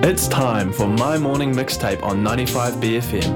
It's time for my morning mixtape on 95BFM.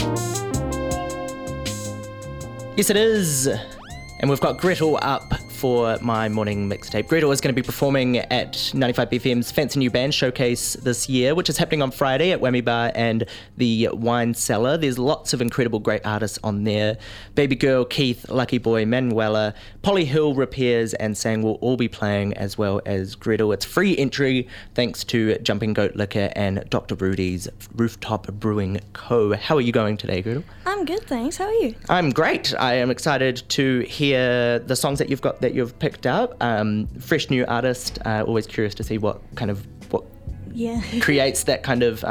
Yes, it is. And we've got Gretel up for my morning mixtape. Gretel is going to be performing at 95BFM's Fancy New Band Showcase this year, which is happening on Friday at Whammy Bar and the Wine Cellar. There's lots of incredible great artists on there. Baby Girl, Keith, Lucky Boy, Manuela, Polly Hill, Repairs and Sang will all be playing, as well as Gretel. It's free entry thanks to Jumping Goat Liquor and Dr. Rudy's Rooftop Brewing Co. How are you going today, Gretel? I'm good, thanks. How are you? I'm great. I am excited to hear the songs that you've picked up. Fresh new artist. Always curious to see what creates that kind of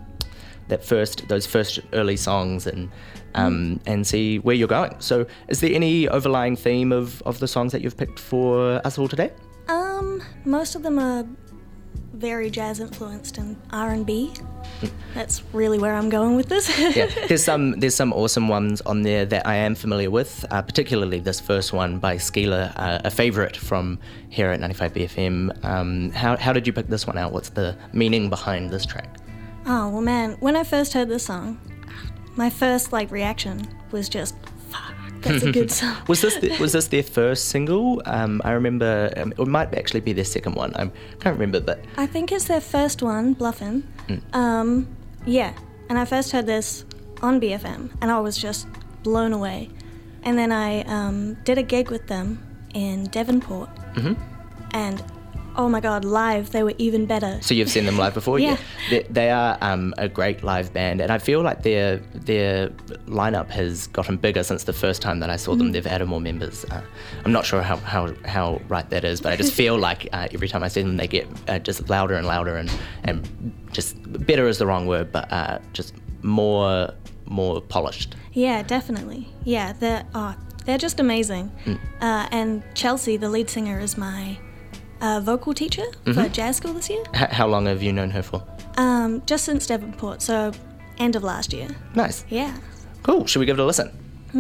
those first early songs and see where you're going. So, is there any overlying theme of the songs that you've picked for us all today? Most of them are very jazz influenced and R&B. That's really where I'm going with this. Yeah, there's some awesome ones on there that I am familiar with, particularly this first one by Skeeler, a favourite from here at 95BFM. How did you pick this one out? What's the meaning behind this track? Oh, well, man, when I first heard this song, my first reaction was just, fuck, that's a good song. Was this their first single? I remember, it might actually be their second one. I can't remember, but I think it's their first one, Bluffin'. Yeah, and I first heard this on BFM, and I was just blown away. And then I did a gig with them in Devonport, and oh my god, live, they were even better. So you've seen them live before? Yeah. They are a great live band, and I feel like their lineup has gotten bigger since the first time that I saw them. They've added more members. I'm not sure how right that is, but I just feel like every time I see them, they get just louder and louder and just better is the wrong word, but just more polished. Yeah, definitely. Yeah, they're just amazing. And Chelsea, the lead singer, is my vocal teacher for jazz school this year. How long have you known her for? Just since Devonport, so end of last year. Nice. Yeah. Cool. Should we give it a listen?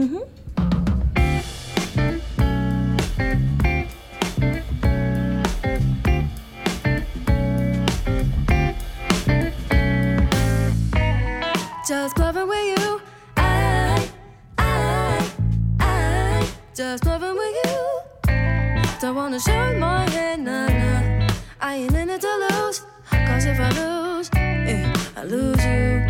Just bluffing with you, I just bluffing with you. Don't wanna show my head, nah. I ain't in it to lose, cause if I lose, I lose you.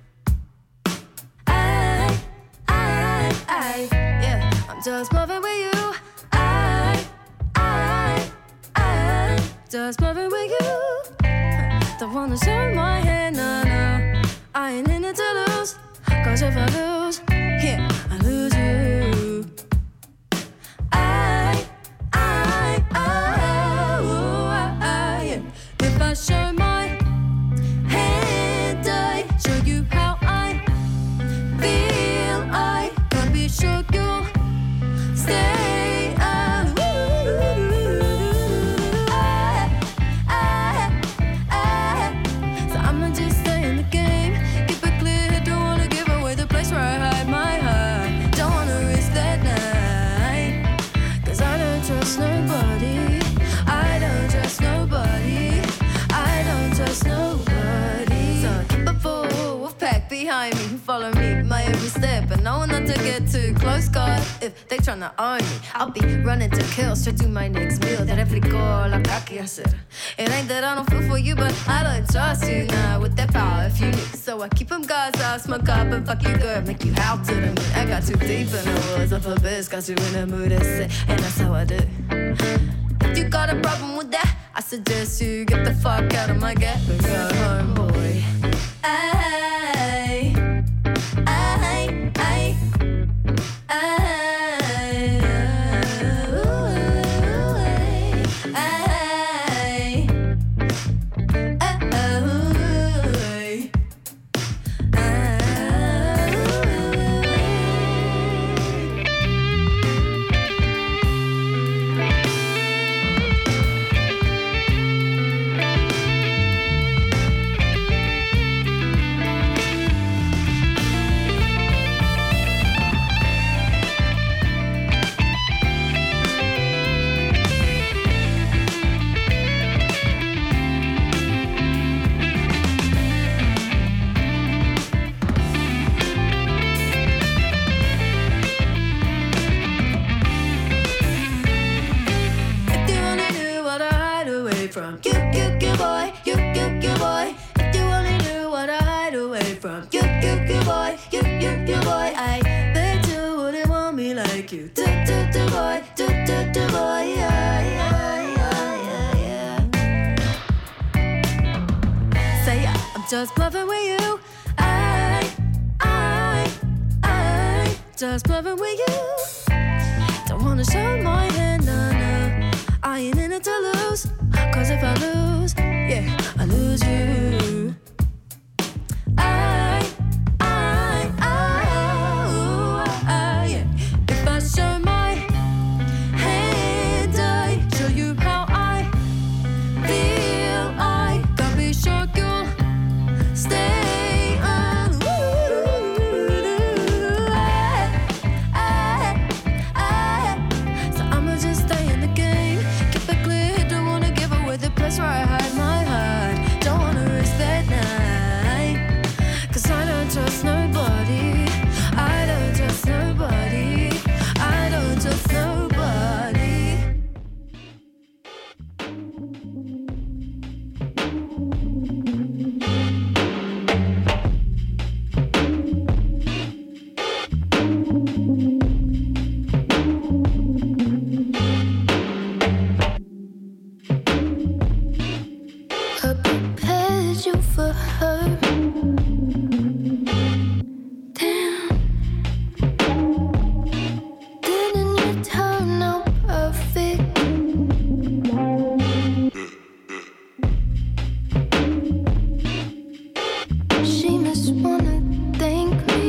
I'm just bluffing with you. I just bluffing with you. Don't wanna show my head, nah. I ain't in it to lose, cause if I lose, I lose you. If I show my hand, I show you how I feel. I can't be sure you'll stay. So I'ma just stay in the game. Keep it clear, don't wanna give away the place where I hide my heart. Don't wanna risk that night, cause I don't trust nobody. I don't trust nobody. I don't trust nobody. So keep a full wolf pack behind me, follow me my every step, and no one not to get too close. Cause if they tryna own me, I'll be running to kill straight to my next meal. Te replico la que hacer. It ain't that I don't feel for you, but I don't trust you now with that power if you need. So I keep them guys out, smoke up and fuck you good, make you howl to the moon. I got too deep in the woods of abyss, got you in the mood to sit, and that's how I do. If you got a problem with that, I suggest you get the fuck out of my gap and go home, boy. from. You boy, you boy. If you only knew what I hide away from. You boy, you boy. I bet you wouldn't want me like you. Do boy, do boy. Yeah. Say I'm just bluffing with you. I just bluffing with you. Don't wanna show my hand, nah. I ain't in it to lose. Cause if I lose, yeah, I lose you. Yeah. If I show my hand, I show you how I feel. I gotta be sure you'll stay on. So I'ma just stay in the game. Keep it clear, don't wanna give away the place where I hide my heart. Don't wanna risk that night. Cause I don't trust nobody. I don't trust nobody. I don't trust nobody. I prepared you for her. Damn. Didn't you turn out perfect? She must wanna thank me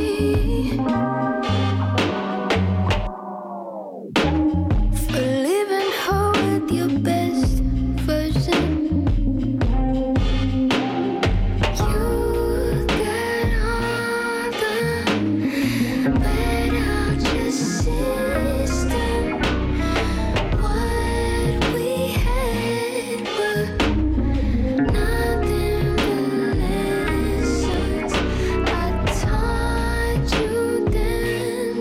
for leaving her with your best version. You got all the bad out your system. What we had were nothing but lessons. I taught you then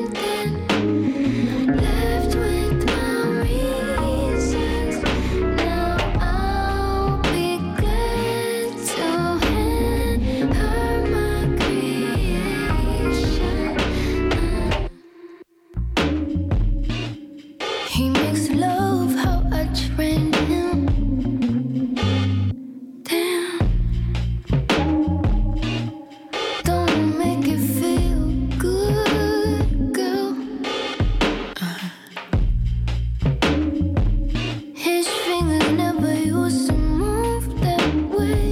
left with my reasons. Now I'll be glad to hand her my creation. He makes love how I trained him. Damn. Don't make it feel good, girl. His fingers never used to move that way.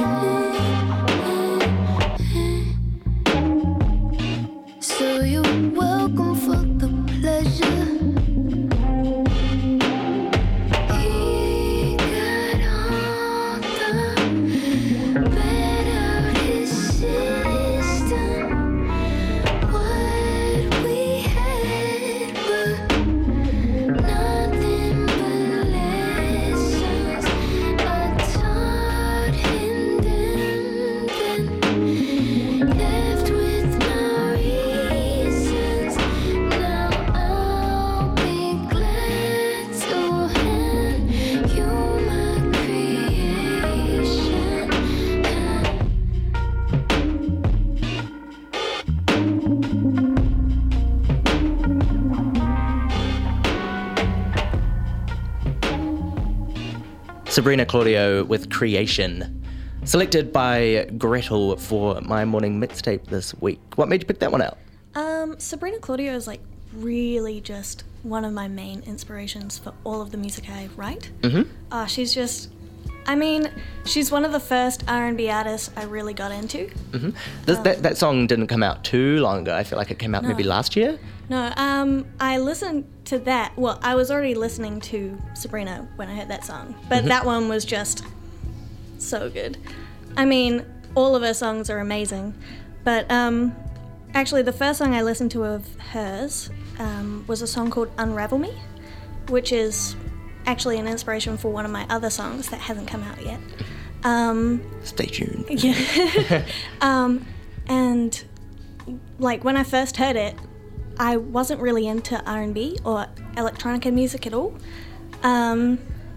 So you're welcome for the pleasure. He got all the bad out his system. What we had were nothing but lessons. I taught him then left with my reasons. Now I'll be glad to hand you my creation. Sabrina Claudio with Creation, selected by Gretel for my morning mixtape this week. What made you pick that one out? Sabrina Claudio is like really just one of my main inspirations for all of the music I write. Mm-hmm. She's just, I mean, she's one of the first R&B artists I really got into. Mm-hmm. That song didn't come out too long ago. I feel like it came out maybe last year. No, I listened to that. Well, I was already listening to Sabrina when I heard that song, but that one was just so good. I mean, all of her songs are amazing, but actually the first song I listened to of hers was a song called Unravel Me, which is actually an inspiration for one of my other songs that hasn't come out yet. Stay tuned. Yeah. And like when I first heard it, I wasn't really into R&B or electronica music at all.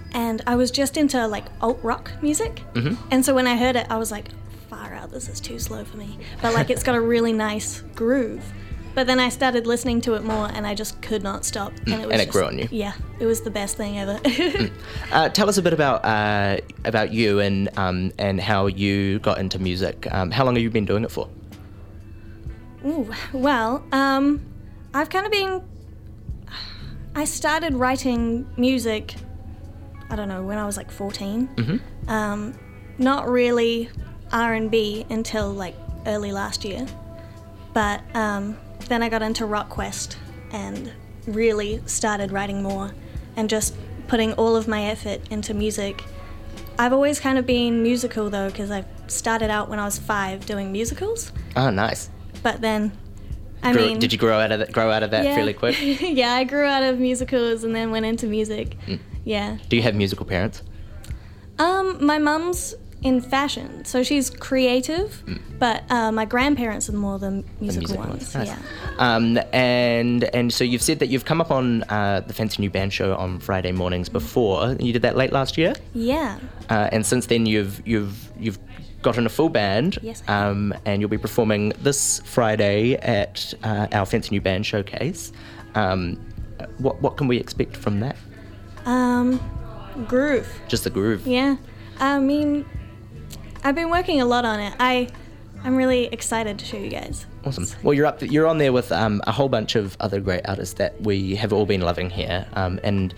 and I was just into like alt rock music. And so when I heard it, I was like, far out, this is too slow for me. But like it's got a really nice groove. But then I started listening to it more, and I just could not stop. And it was grew on you. Yeah, it was the best thing ever. Tell us a bit about you and how you got into music. How long have you been doing it for? Ooh, well, I've kind of been... I started writing music, I don't know, when I was like 14. Not really R&B until like early last year. But then I got into RockQuest and really started writing more and just putting all of my effort into music. I've always kind of been musical though, because I started out when I was 5 doing musicals. Oh, nice. But then, Did you grow out of that yeah. fairly quick? Yeah, I grew out of musicals and then went into music. Yeah. Do you have musical parents? My mum's in fashion, so she's creative, but my grandparents are more the musical ones. Nice. Yeah. And so you've said that you've come up on the Fancy New Band show on Friday mornings before. You did that late last year? Yeah. And since then you've gotten a full band. Yes. And you'll be performing this Friday at our Fancy New Band showcase. What can we expect from that? Groove. Just the groove. Yeah. I mean, I've been working a lot on it. I'm really excited to show you guys. Awesome. Well, you're on there with a whole bunch of other great artists that we have all been loving here. And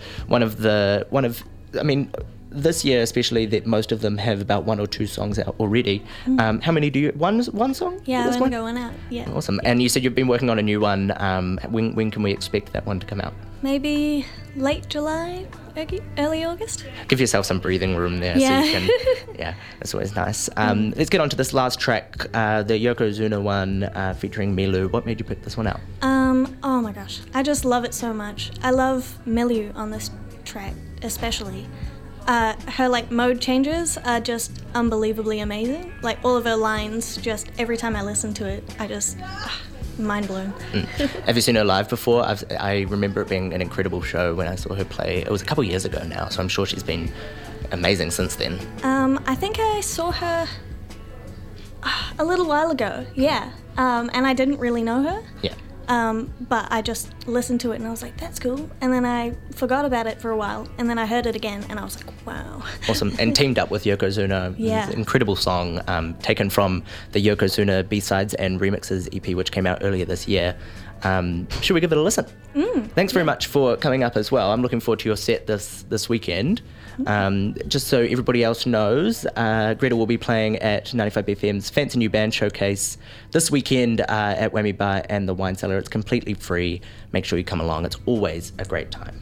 this year especially, that most of them have about 1 or 2 songs out already. How many do you? One song? Yeah, I'm gonna go one out. Yeah. Awesome. And you said you've been working on a new one. When can we expect that one to come out? Maybe late July, early August. Give yourself some breathing room there. Yeah. So you can, yeah, that's always nice. Let's get on to this last track, the Yokozuna one featuring Milu. What made you pick this one out? Oh my gosh, I just love it so much. I love Milu on this track, especially. Her like mode changes are just unbelievably amazing. Like all of her lines, just every time I listen to it, I just mind blown. Have you seen her live before? I remember it being an incredible show when I saw her play. It was a couple years ago now, so I'm sure she's been amazing since then. I think I saw her a little while ago. Yeah, and I didn't really know her. Yeah. But I just listened to it and I was like, that's cool. And then I forgot about it for a while. And then I heard it again and I was like, wow. Awesome. And teamed up with Yokozuna. Yeah. It's an incredible song taken from the Yokozuna B-Sides and Remixes EP, which came out earlier this year. Should we give it a listen? Thanks very much for coming up as well. I'm looking forward to your set this weekend. Just so everybody else knows, Greta will be playing at 95BFM's Fancy New Band Showcase this weekend at Whammy Bar and the Wine Cellar. It's completely free. Make sure you come along. It's always a great time.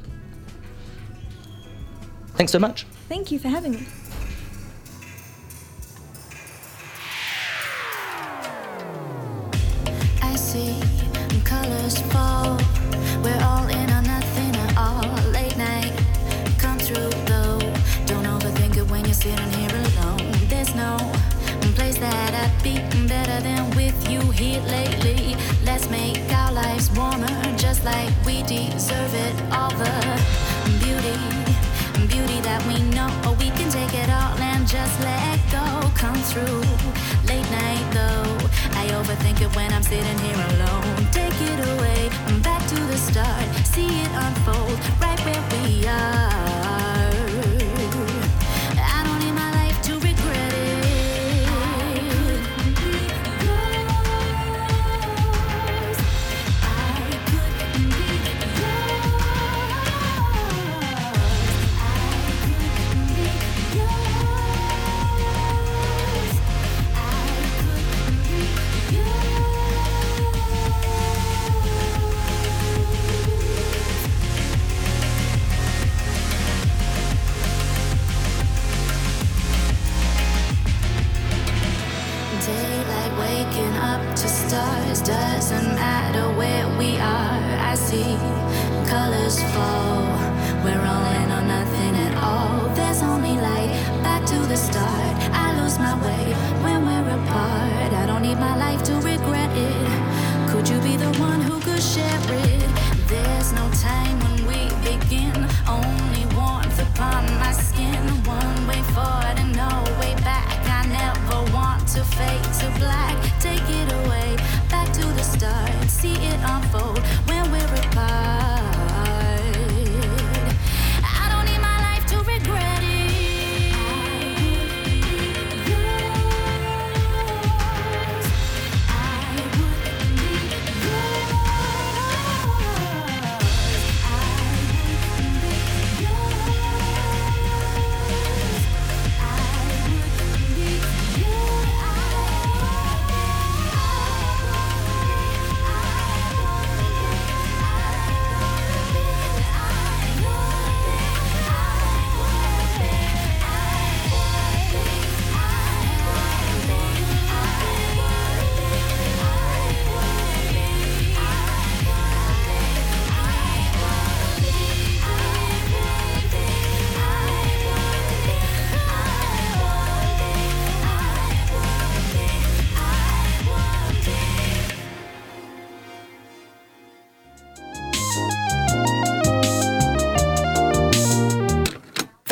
Thanks so much. Thank you for having me. I see colors fall. We're all in on nothing at all. Late night, come through though. Don't overthink it when you're sitting here alone. There's no place that I'd be better than with you here lately. Let's make our lives warmer, just like we deserve it. All the beauty that we know. We can take it all and just let go. Come through, late night though. I overthink it when I'm sitting here alone. Take it away, I'm back to the start. See it unfold right where we are. I don't need my life to regret it. I could be yours. I could be yours. Daylight waking up to stars, doesn't matter where we are. I see colors fall. We're all in on nothing at all. There's only light, back to the start. I lose my way when we're apart. I don't need my life to regret it. Could you be the one who could share it? There's no time when we begin, only warmth upon my skin.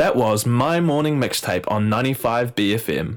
That was My Morning Mixtape on 95BFM.